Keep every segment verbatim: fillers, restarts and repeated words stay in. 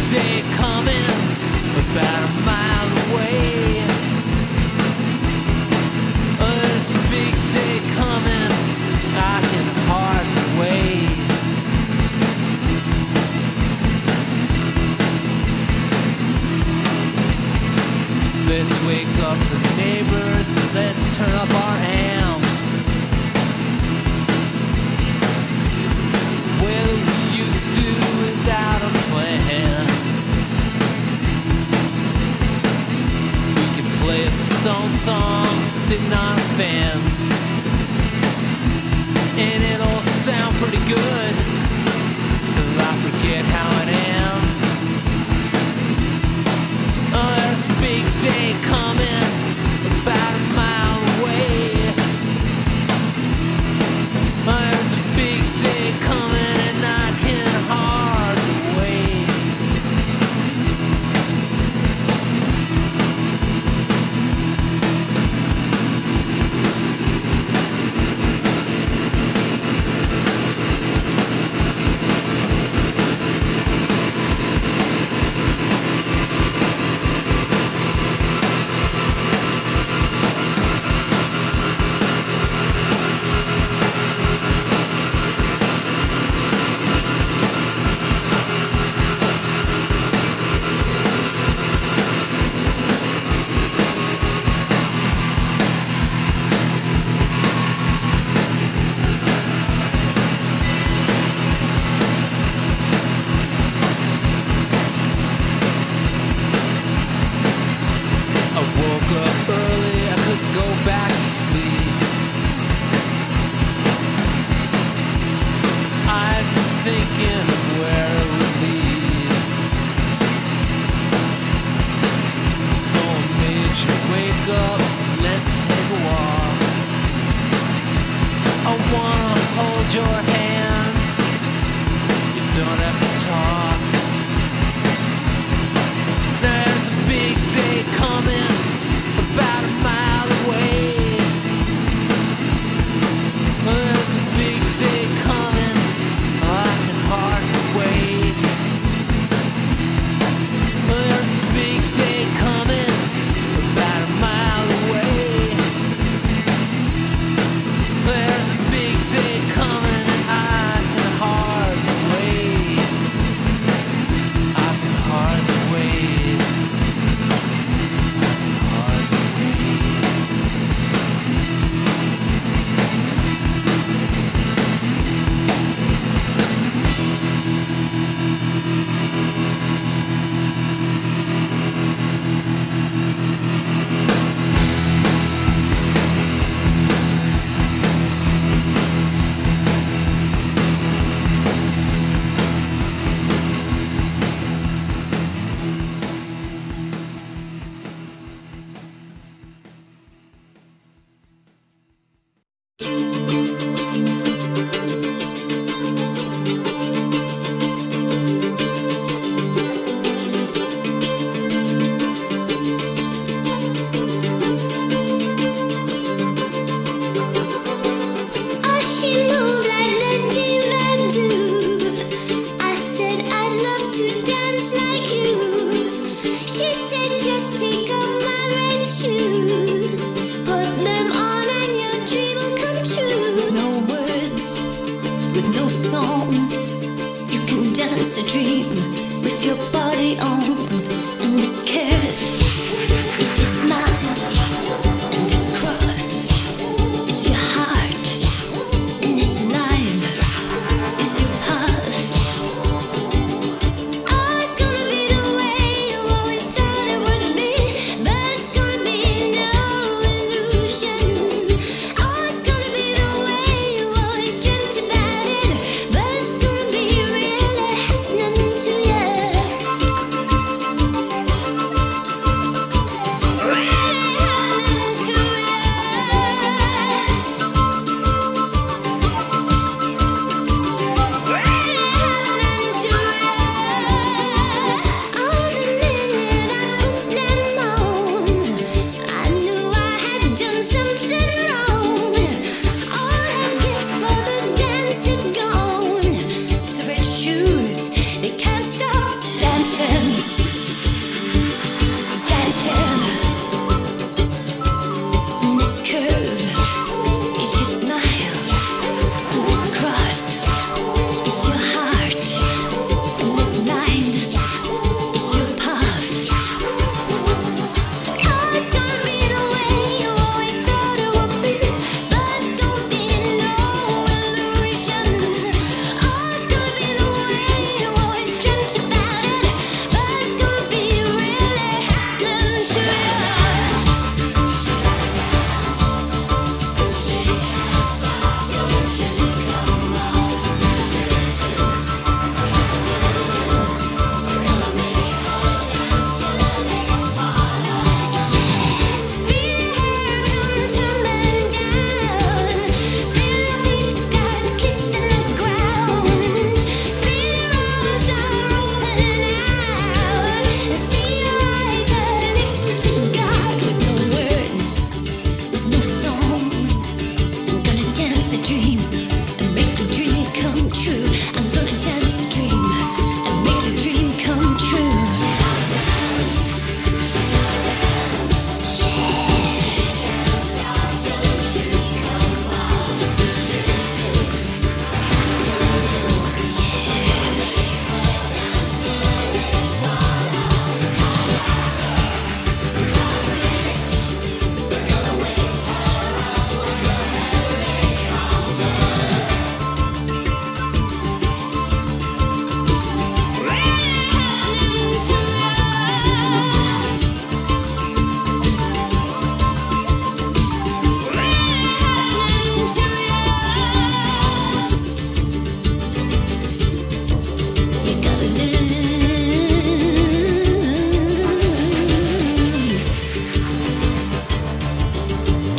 day coming, about a mile away. Oh, there's a big day coming, I can hardly wait. Let's wake up the neighbors, let's turn up our amps. Well, we used to without a plan. We could play a Stone song sitting on a fence, and it'll sound pretty good till I forget how it ends. Oh, there's a big day coming, about a mile away. Oh, there's a big day coming, and I can hardly wait.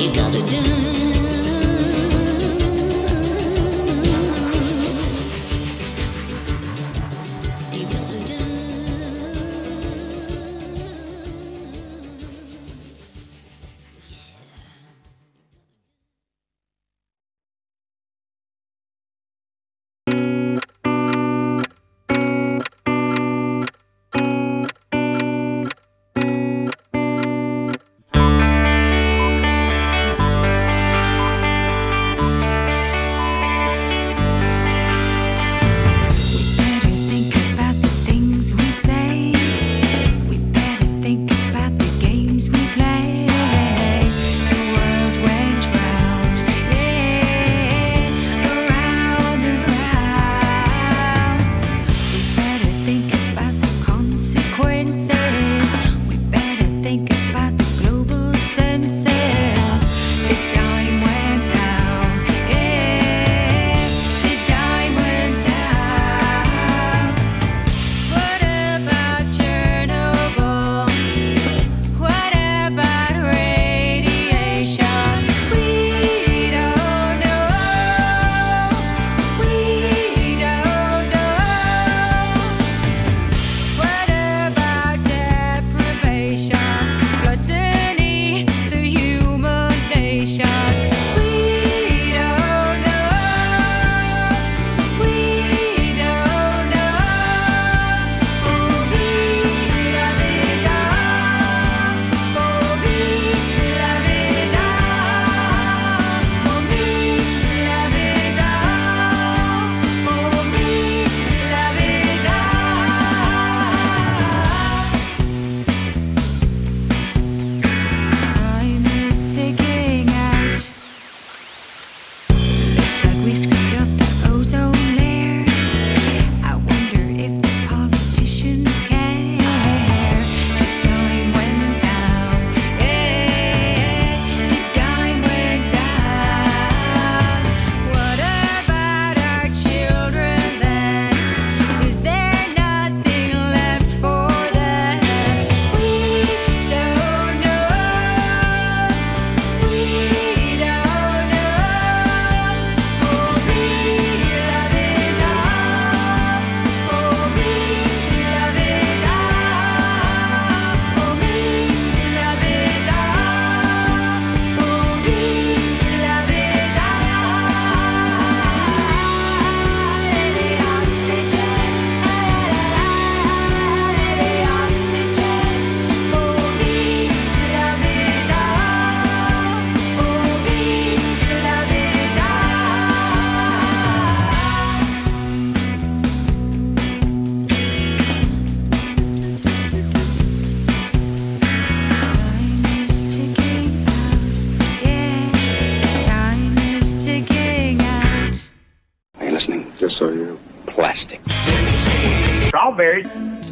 Just so you know. Plastic. Strawberries.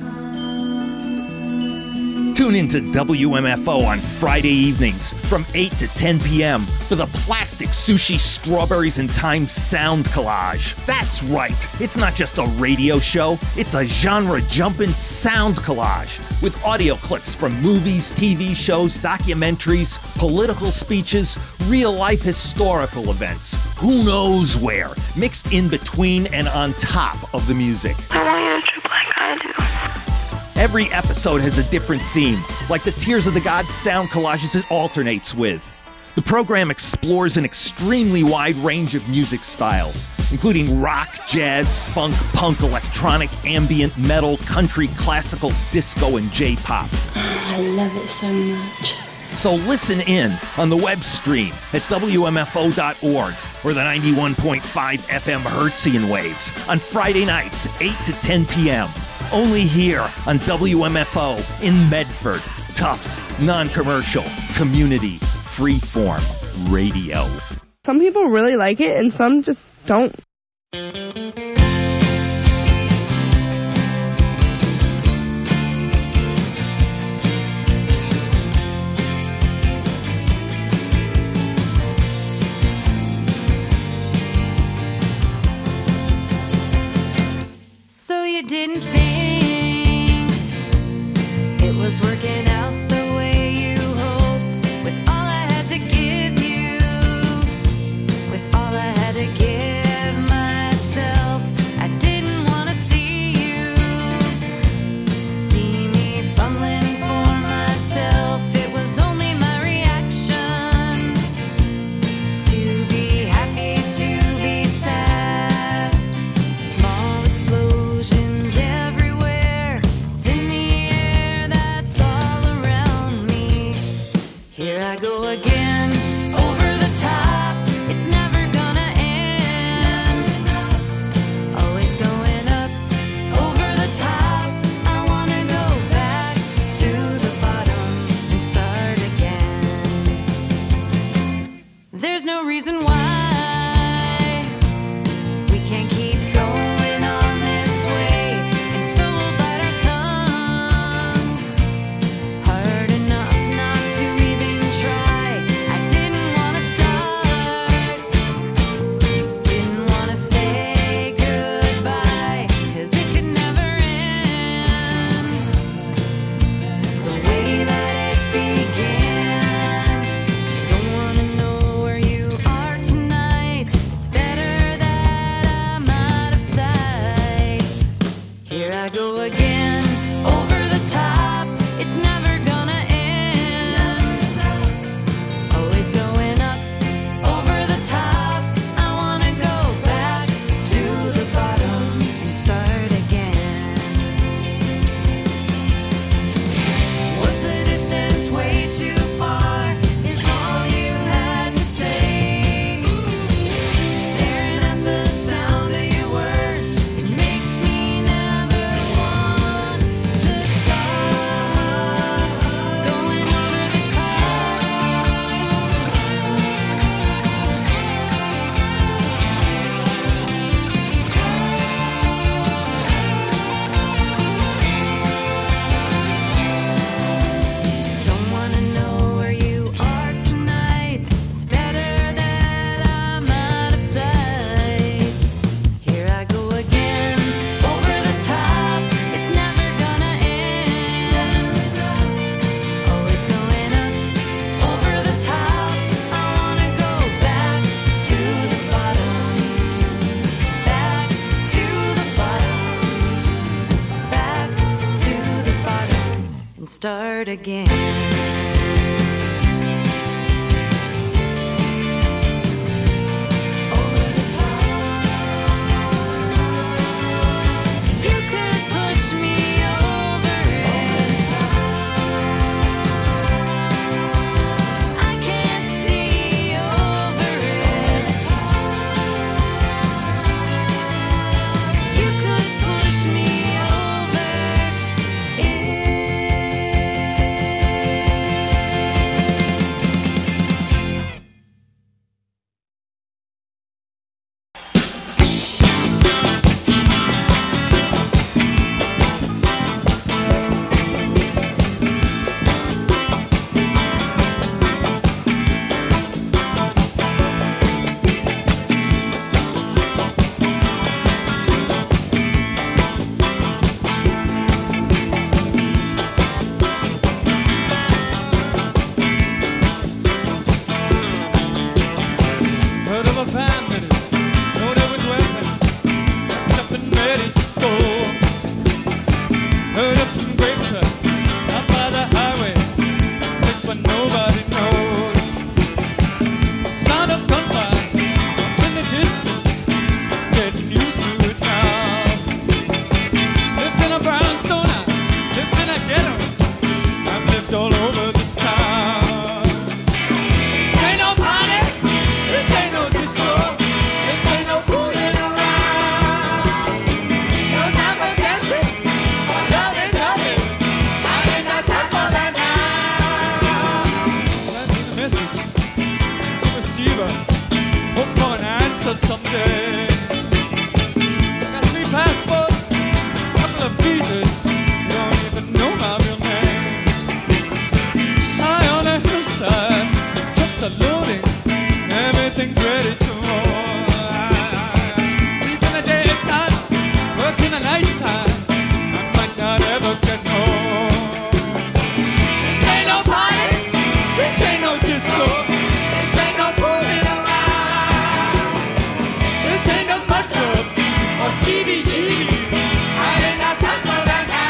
Tune in to W M F O on Friday evenings from eight to ten p.m. for the Plastic Sushi Strawberries and Time Sound Collage. That's right, it's not just a radio show, it's a genre-jumping sound collage with audio clips from movies, T V shows, documentaries, political speeches, real-life historical events, who knows where, mixed in between and on top of the music. I want you to trip like I do. Every episode has a different theme, like the Tears of the Gods sound collages it alternates with. The program explores an extremely wide range of music styles, including rock, jazz, funk, punk, electronic, ambient, metal, country, classical, disco, and J-pop. I love it so much. So listen in on the web stream at W M F O dot org or the ninety-one point five F M Hertzian waves on Friday nights, eight to ten p.m. Only here on W M F O in Medford. Tufts, non-commercial, community, freeform radio. Some people really like it and some just don't. So you didn't think it was working out the way you hoped, with all I had to give you. again. Over the top, it's never gonna end. Always going up. Over the top, I wanna go back to the bottom and start again. There's no reason why we can't keep going on this way, and so we'll bite our tongues hard enough not to even try. I didn't wanna start, didn't wanna say goodbye, 'cause it could never end the way that it began. Don't wanna know where you are tonight. It's better that I'm out of sight. Here I go again. Over the top, it's never gonna end. Always going up. Over the top, I wanna go back to the bottom and start again. Was the distance way too far? Is all you had to say? Staring at the sound of your words, it makes me never want to stop. Going over the top. Don't wanna know where you are tonight. It's better that I'm out of sight. Here I go again. Over the top, it's never gonna end. Always going up. Over the top, I wanna go back to the bottom. Back to the bottom. Back to the bottom and start again. Over the top. You could push me over it. I can't see over it. You could push me over it. Heard of a van that is loaded with weapons, packed up and ready to go. Heard of some grave sites up by the highway, place where nobody knows. Sound of gunfire in the distance, getting used to it now. Lived in a brownstone, I lived in a ghetto, I've lived all over this town. This ain't no party, this ain't no disco, this ain't no fooling around. No time for dancing or loving, loving. I ain't got time for that now. Sending a message to the receiver, hope for an answer someday. Got a free passport, couple of visas, you don't even know my real name. High on the hillside, trucks are loading, everything's ready to roll. Sleep in the daytime, work in the nighttime, I might not ever get home. This ain't no party, this ain't no disco, this ain't no fooling around. This ain't no mud club or C B G B, I ain't got time for that now.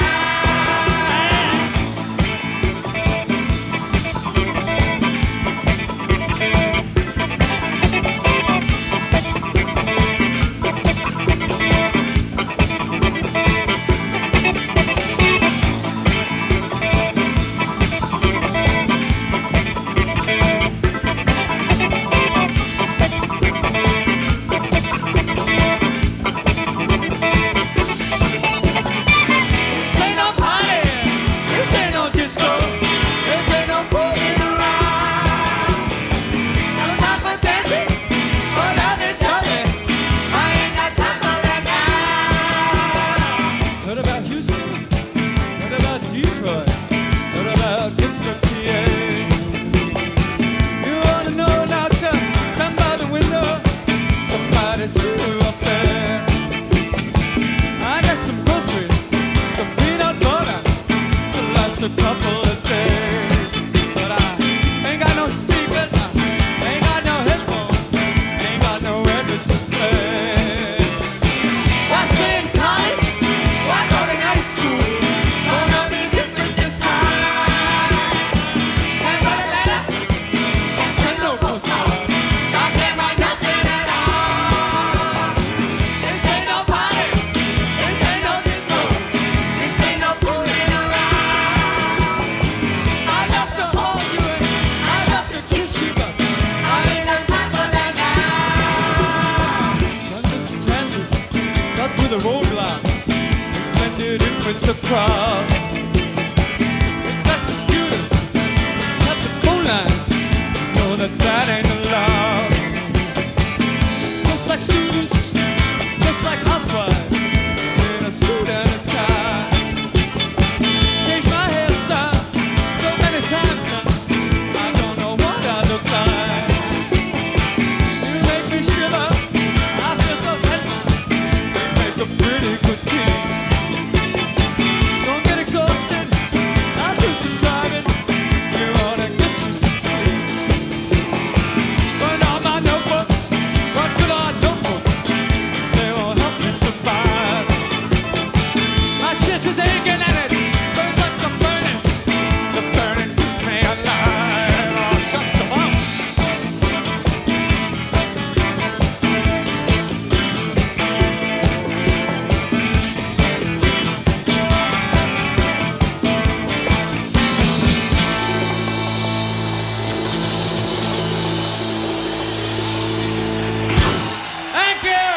postcard. I can't write nothing at all. This ain't no party. This ain't no disco. This ain't no fooling around. I'd love to hold you and I'd love to kiss you, but I ain't no time for that now. London's in transit, got through the roadblock, blended in with the crowd. They got computers, got the phone lines, know that that ain't allowed. Just like students, just like housewives, in a suit and a tie. Changed my hairstyle so many times now, I don't know what I look like. You make me shiver, I feel so tender. You make a pretty good tea. Don't get exhausted, I'll do some driving. You ought to get you some sleep. Burn all my notebooks, what good are notebooks? They won't help me survive. My chest is aching and it burns like the furnace. The burning keeps me alive. Oh, just about. Thank you.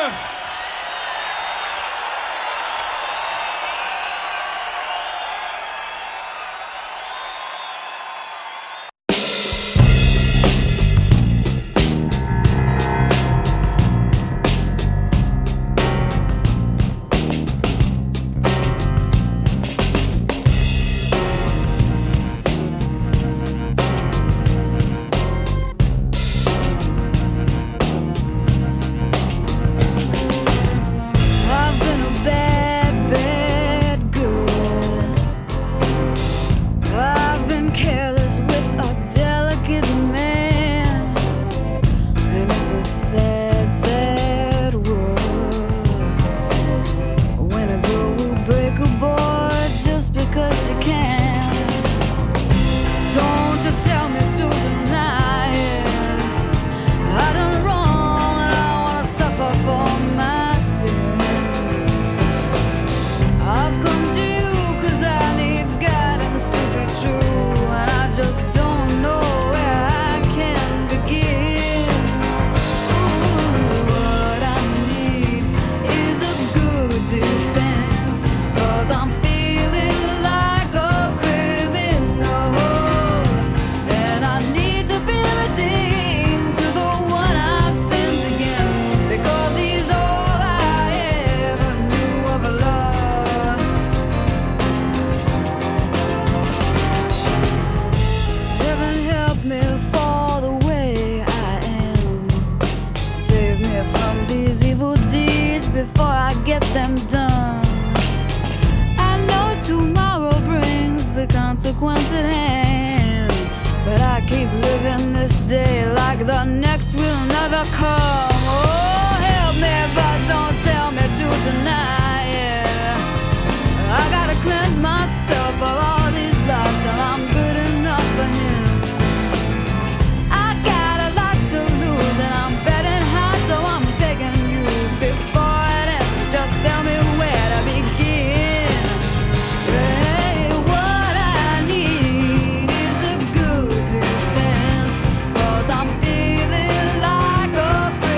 I've been a bad, bad girl. I've been careless with a delicate man, and it's a sad, sad world when a girl will break a boy just because she can. Don't you tell me to deny it. I done wrong and I wanna suffer for my sins. I've come to you 'cause I need guidance to be true, and I just don't know where I can begin. Ooh, what I need is a good defense, 'cause I'm feeling like a criminal, and I need to be redeemed to the one I've sinned against, because he's all I ever knew of love. Heaven help me for the way I am. Save me from these evil deeds before I get them done. I know tomorrow brings the consequence at hand, but I keep living this day like the next will never come. Oh, help me, but don't tell me to deny it. I gotta cleanse myself of all these lies till I'm good enough for him. I got a lot to lose and I'm betting high, so I'm begging you before it ends, just tell me where to begin. Hey, what I need is a good defense, 'cause I'm feeling like a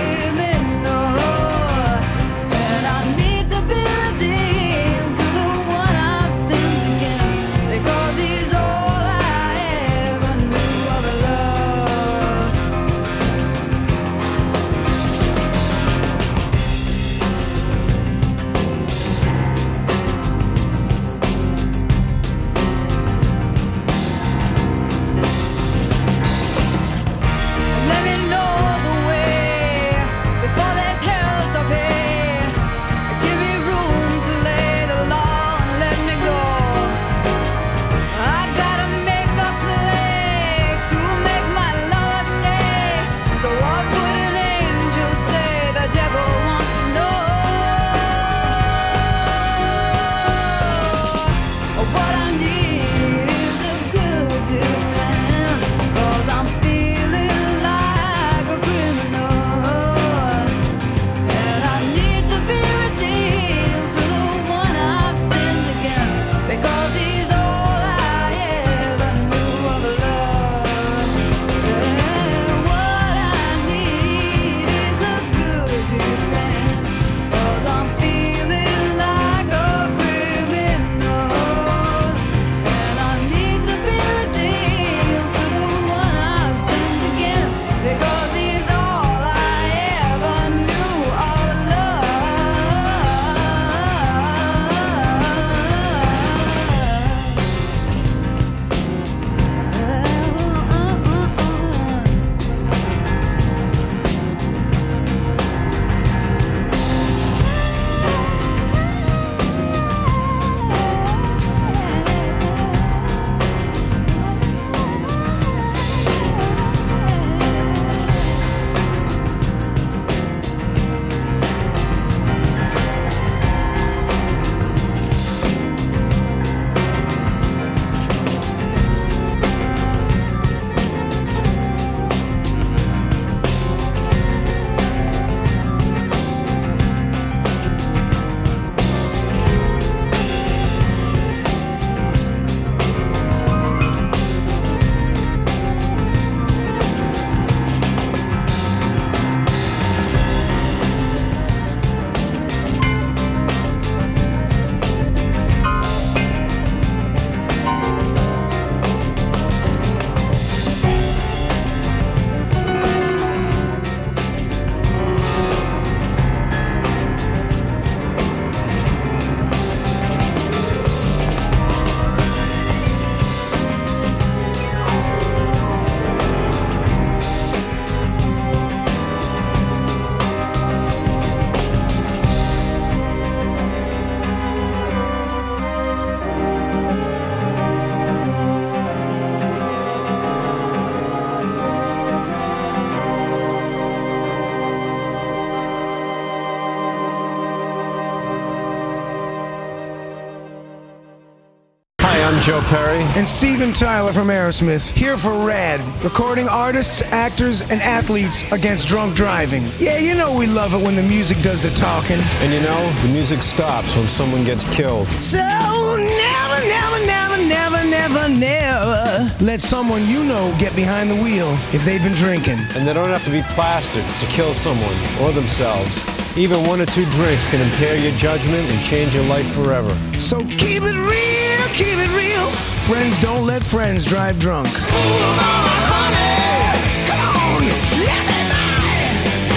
Joe Perry. And Steven Tyler from Aerosmith, here for RAD, recording artists, actors, and athletes against drunk driving. Yeah, you know we love it when the music does the talking. And you know, the music stops when someone gets killed. So never, never, never, never, never, never let someone you know get behind the wheel if they've been drinking. And they don't have to be plastered to kill someone or themselves. Even one or two drinks can impair your judgment and change your life forever. So keep it real, keep it real. Friends don't let friends drive drunk. Ooh, honey, come on, let me by.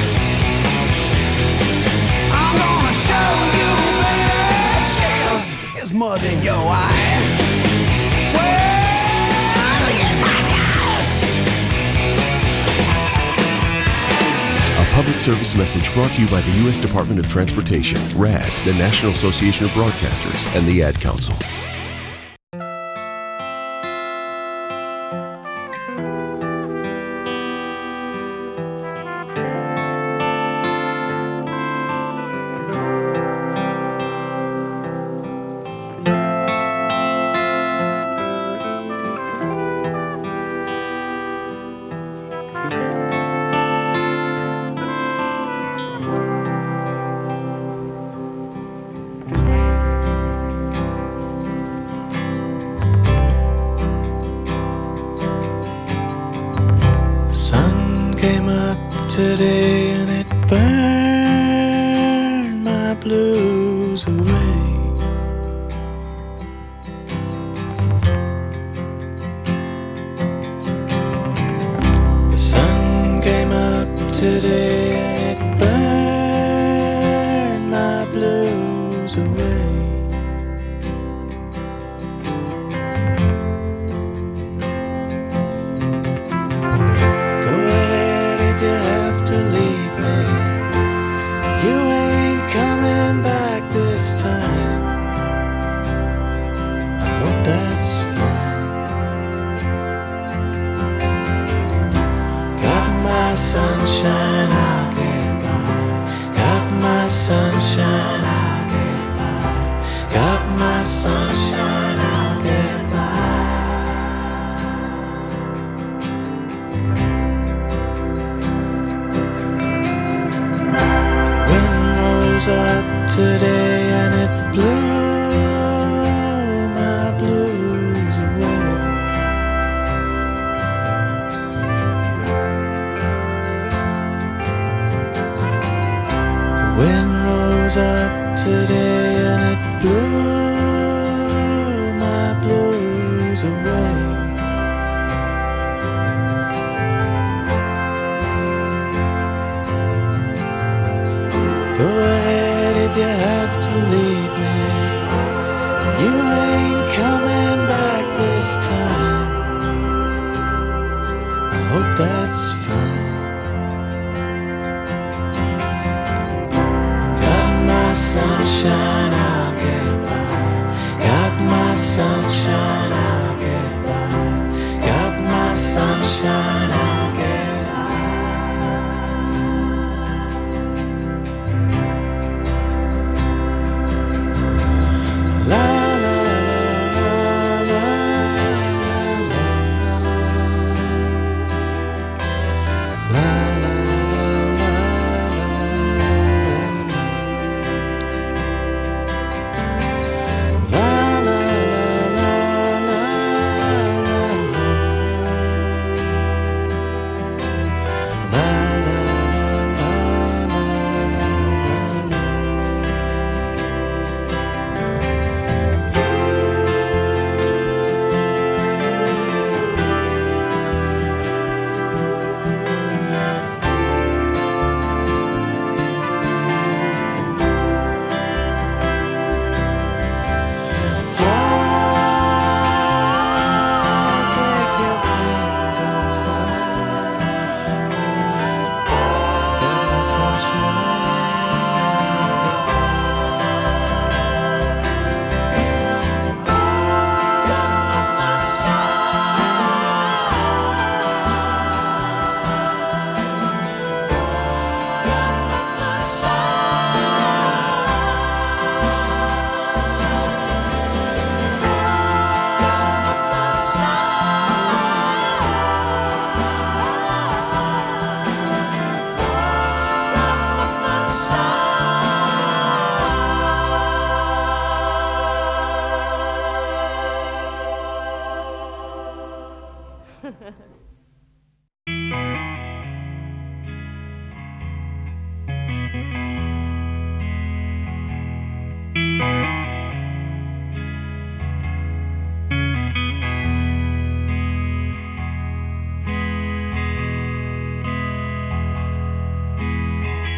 I'm gonna show you, baby, chills is more than your eye. Well, get my dust. A public service message brought to you by the U S Department of Transportation, RAD, the National Association of Broadcasters, and the Ad Council. Today and it burned my blues away. The sun came up today and it burned my blues away. Sunshine, I'll get by. Got my sunshine, I'll get by. Got my sunshine, I'll get by. Wind rose up today and it blew my blues away. Wind rose up today and it blew my blues away. Go ahead if you have to leave me. You ain't coming back this time. I hope that's fine. Sunshine.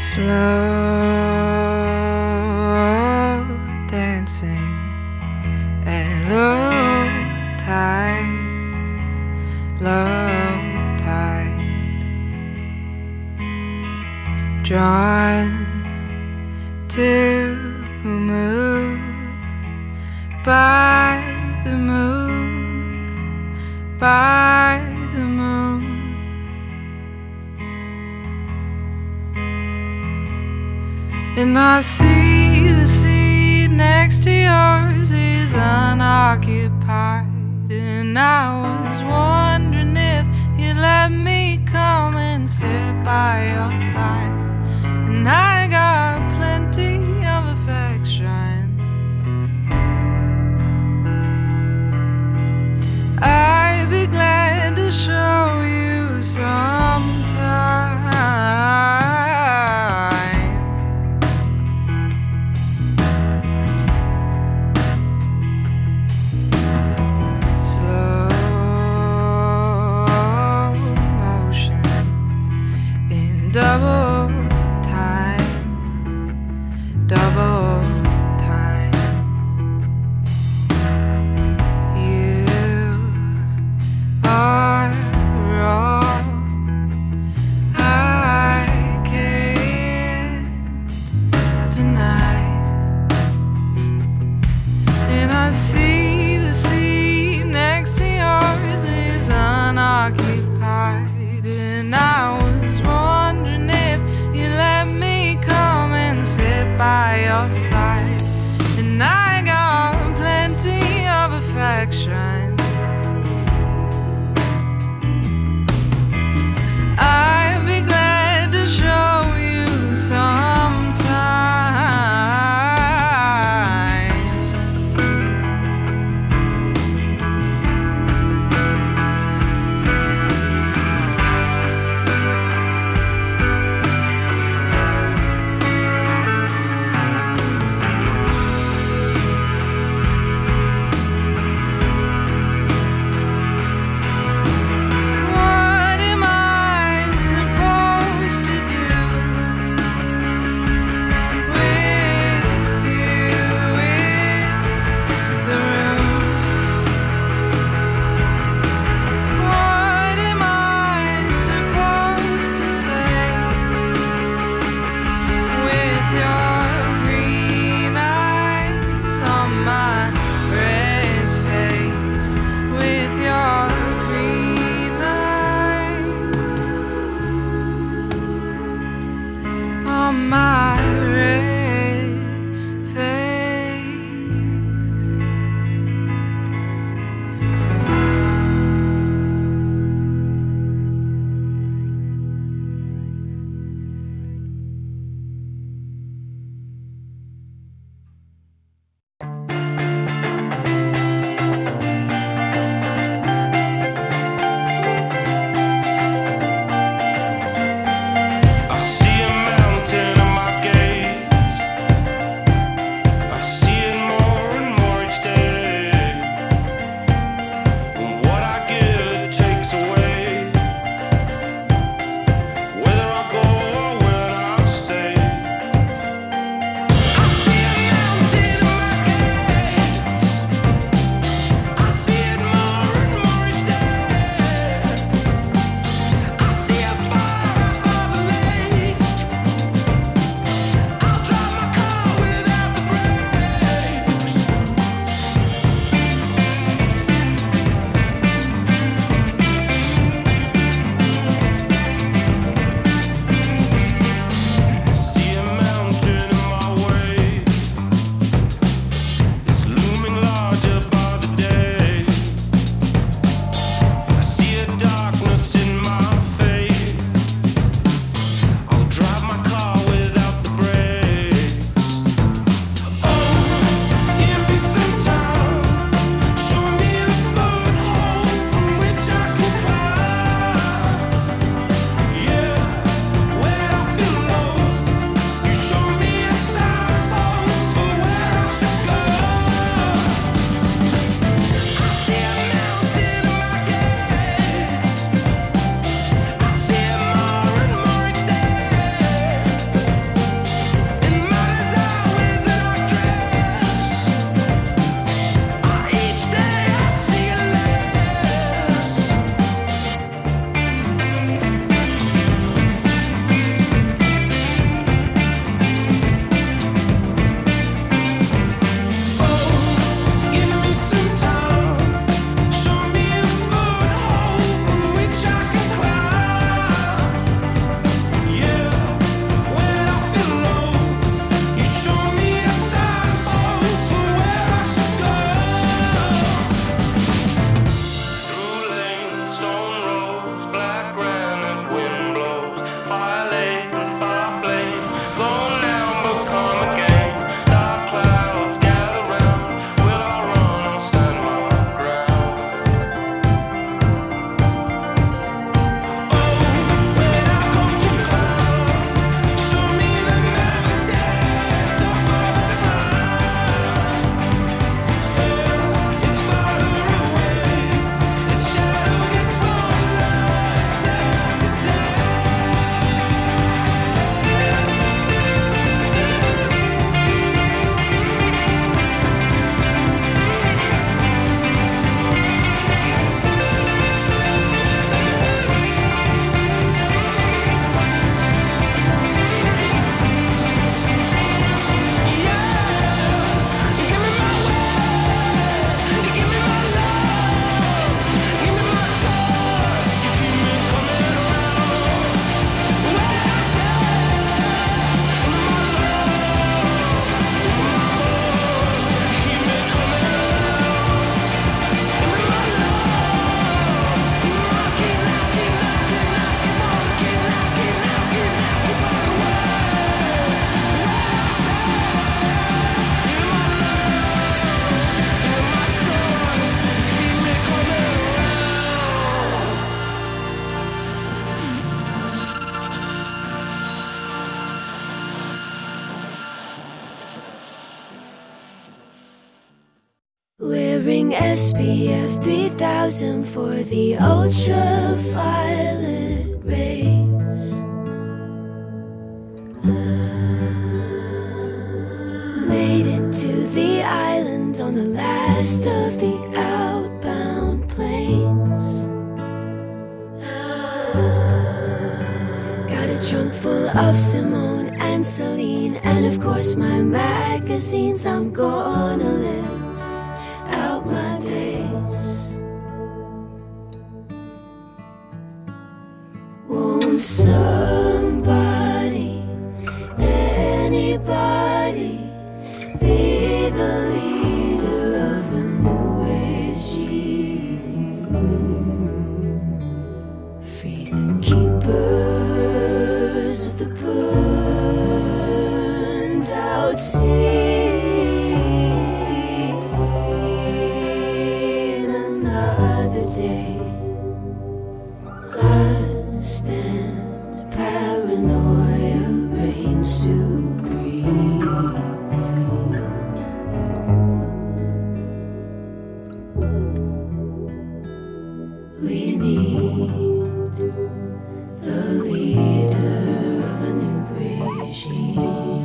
slow dancing and low tide, low tide, drawn to move by the moon, by the moon. And I see the seat next to yours is unoccupied. And I was wondering if you'd let me come and sit by your side. And I got plenty of affection. I'd be glad to show you sometime. Double time, double time. You are wrong. I can't deny. And I see the seat next to yours is unoccupied. And I was wondering if you let me come and sit by your side. And I got plenty of affection. I'd be glad to show you sometime. What am I supposed to do with you in the room? What am I supposed to say with your green eyes on my red face? With your green eyes on my red face. I see a mountain in my wearing S P F three thousand for the ultraviolet rays. Made it to the island on the last of the outbound planes. Got a trunk full of Simone and Celine, and of course my magazines. I'm gonna live out my days. Won't somebody, anybody, be the leader of a new regime? Free the keepers of the burned out sea. Another day, lust and paranoia reign supreme. We need the leader of a new regime.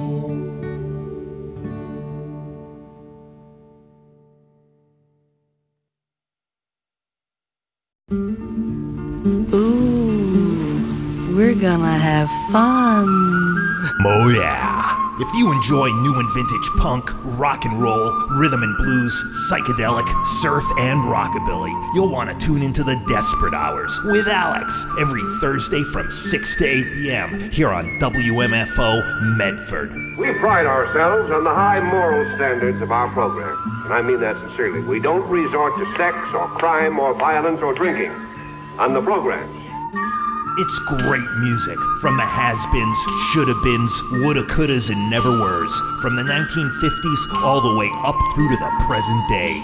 Ooh, we're gonna have fun. Oh yeah. If you enjoy new and vintage punk, rock and roll, rhythm and blues, psychedelic, surf, and rockabilly, you'll want to tune into the Desperate Hours with Alex every Thursday from six to eight p.m. here on W M F O Medford. We pride ourselves on the high moral standards of our program, and I mean that sincerely. We don't resort to sex or crime or violence or drinking on the programs. It's great music from the has-beens, shoulda-beens, woulda-couldas, and never-weres, from the nineteen fifties all the way up through to the present day.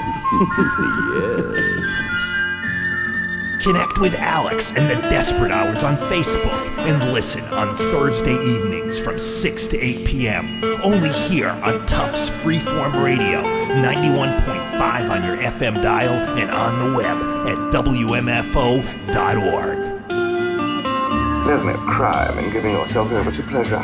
Yes. Connect with Alex and the Desperate Hours on Facebook and listen on Thursday evenings from six to eight p.m. only here on Tufts Freeform Radio, ninety-one point five on your F M dial and on the web at W M F O dot org. There's no crime in giving yourself over to pleasure.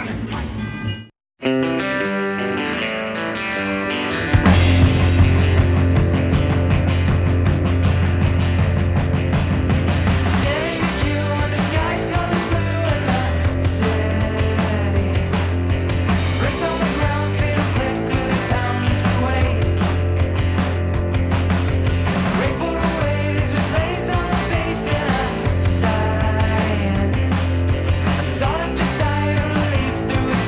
Through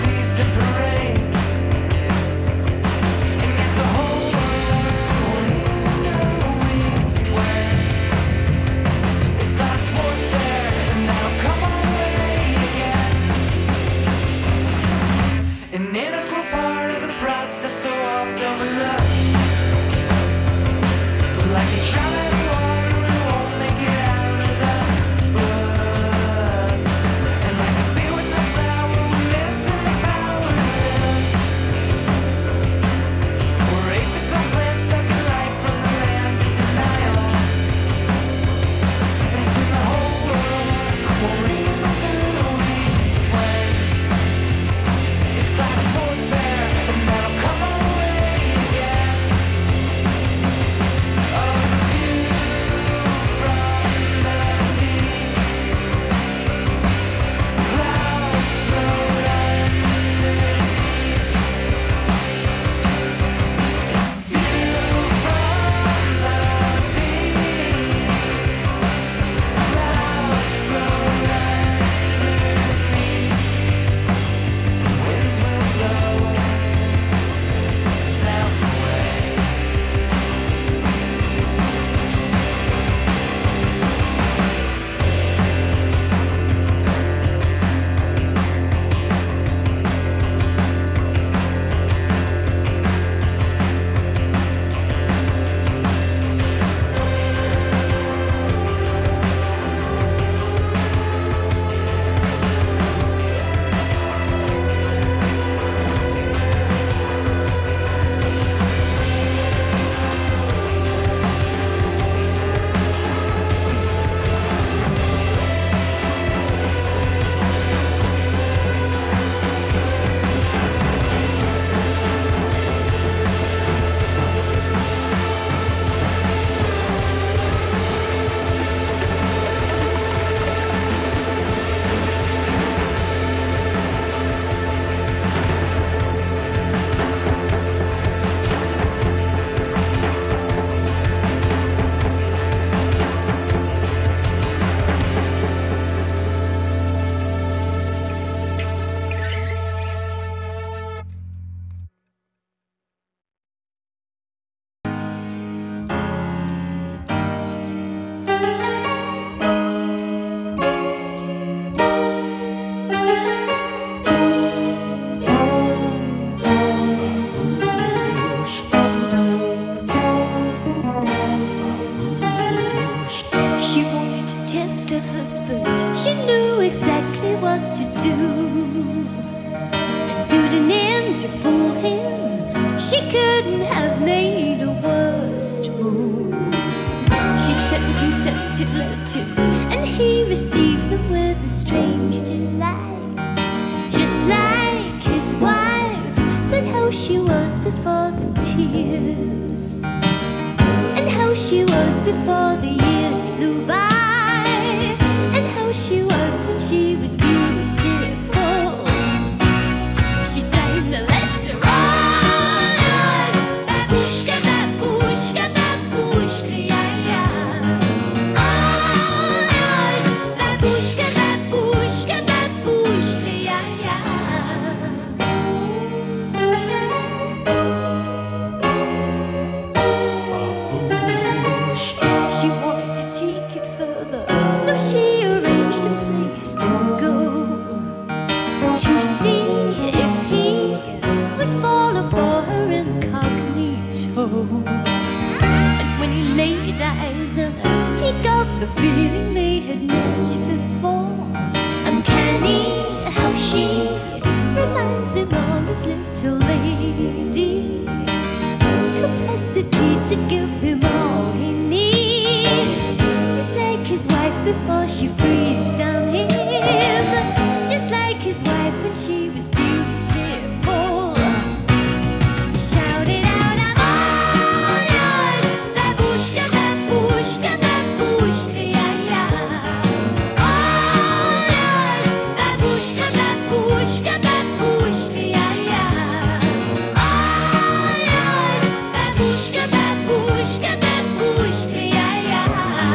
what to do. A pseudonym to fool him, she couldn't have made a worse move. She sent him scented letters, and he received them with a strange delight. Just like his wife, but how she was before the tears, and how she was before the years flew by, and how she was when she was beautiful. She signed the letter, oh, babushka, babushka, babushka, yeah, yeah. Oh, babushka, babushka, babushka, yeah, yeah. She wanted to take it further, so she arranged a place to go, to see if he would follow for her incognito. And when he laid eyes on her, he got the feeling they had met before. Uncanny how she reminds him of his little lady, capacity to give him all he needs, just like his wife before she freezed on him, just like his wife when she was beautiful. He shouted out, I'm all yours, babushka, babushka, babushka, yeah, yeah. All yours, babushka, babushka, babushka, yeah, yeah. All yours, babushka, babushka, babushka, yeah, yeah.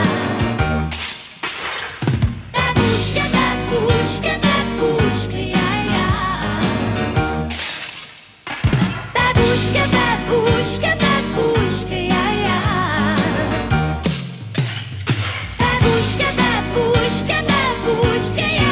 Babushka, babushka, babushka, yeah, yeah. Babushka, babushka, babushka, yeah, yeah. Babushka, babushka, babushka, yeah,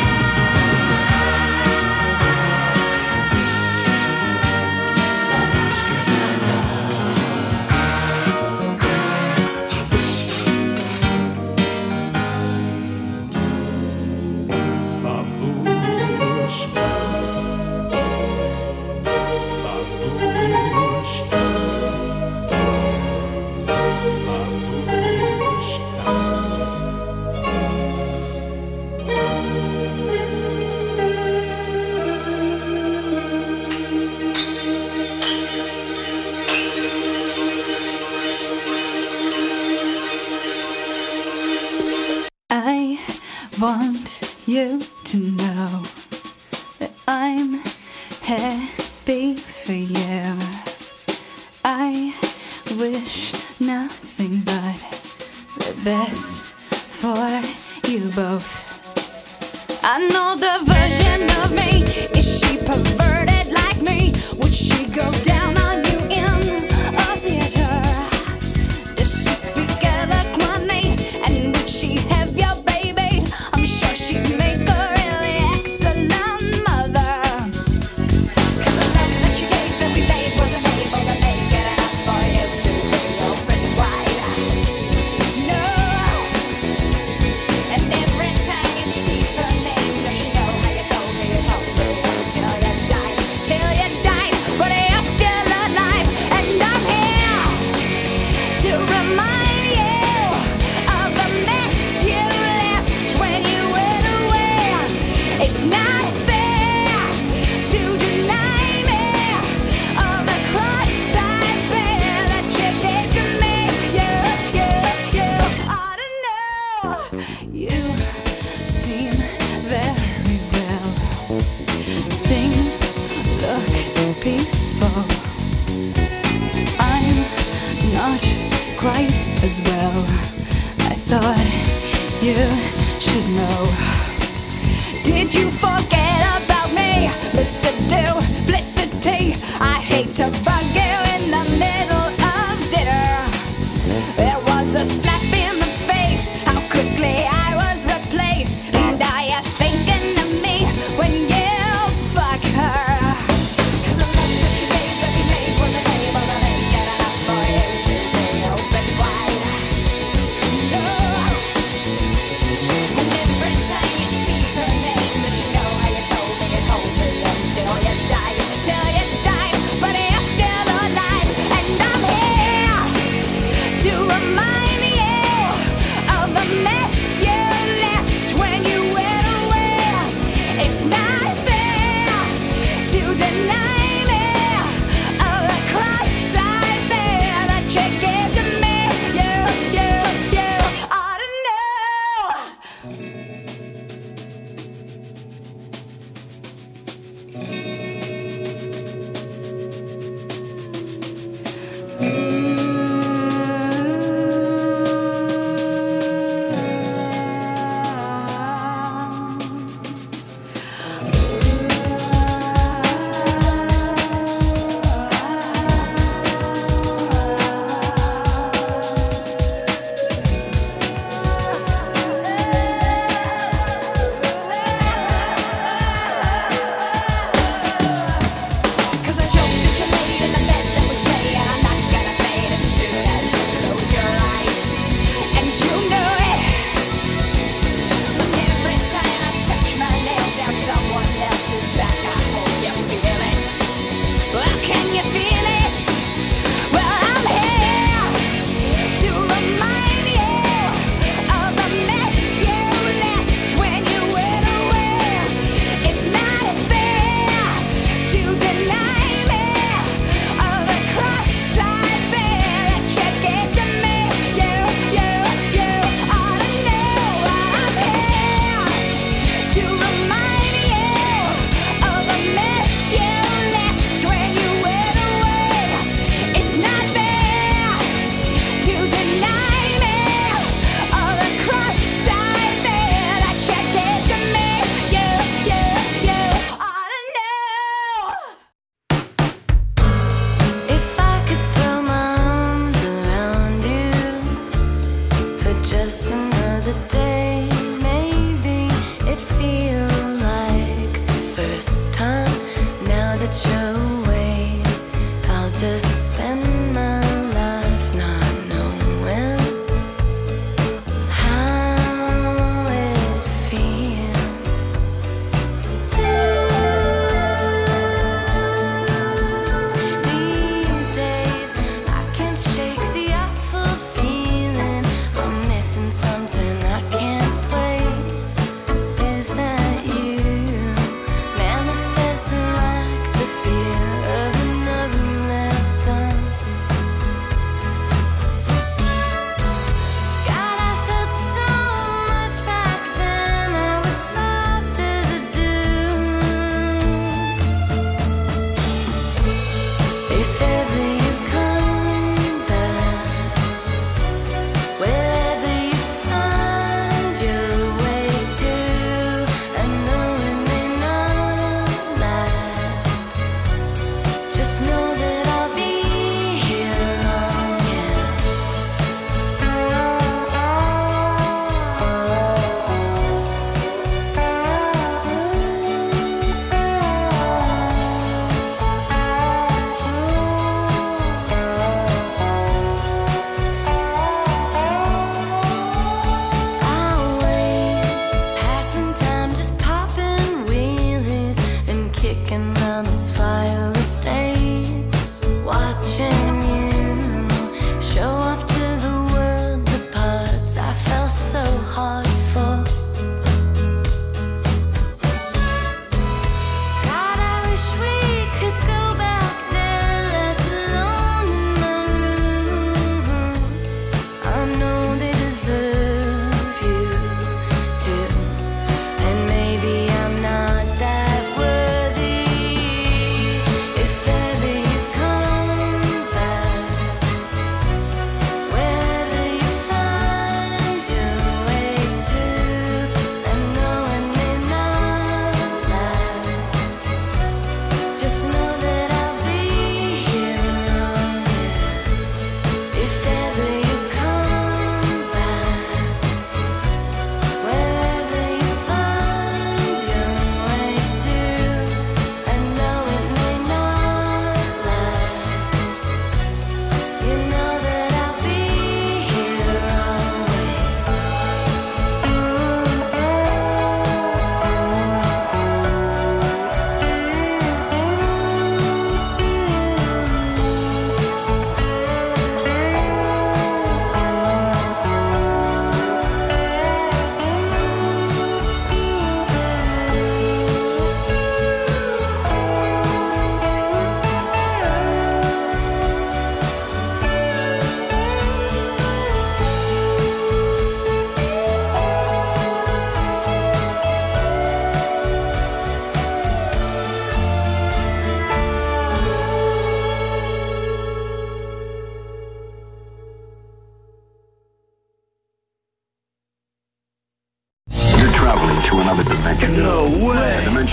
I want you to know that I'm happy for you. I wish nothing but the best for you both. I know the version of me. Is she perverted like me? Would she go down on you in a theater? Does she speak eloquently? And would she have your baby? I'm sure she'd make a really excellent mother. 'Cause the love that you gave every day wasn't able to make it enough for you to be open wide. No. And every time you speak her name, does she know how you told me you told me till you died, till you died, but you're still alive, and I'm here to remind you of the mess you left when you went away. It's not